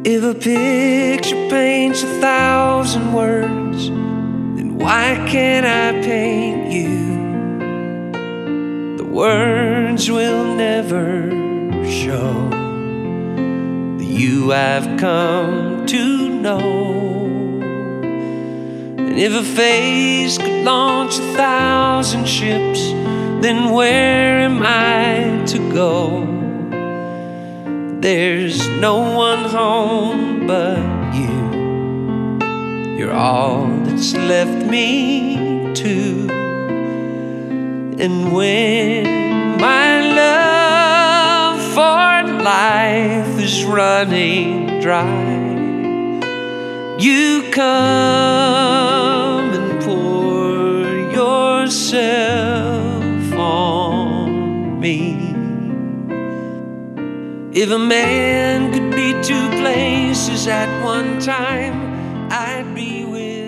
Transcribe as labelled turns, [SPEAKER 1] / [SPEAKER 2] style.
[SPEAKER 1] If a picture paints 1,000 words, then why can't I paint you? The words will never show the you I've come to know. And if a face could launch 1,000 ships, then where am I to go? There's no one home but you. You're all that's left me to. And when my love for life is running dry, you come and pour yourself on me. If a man could be two places at one time, I'd be with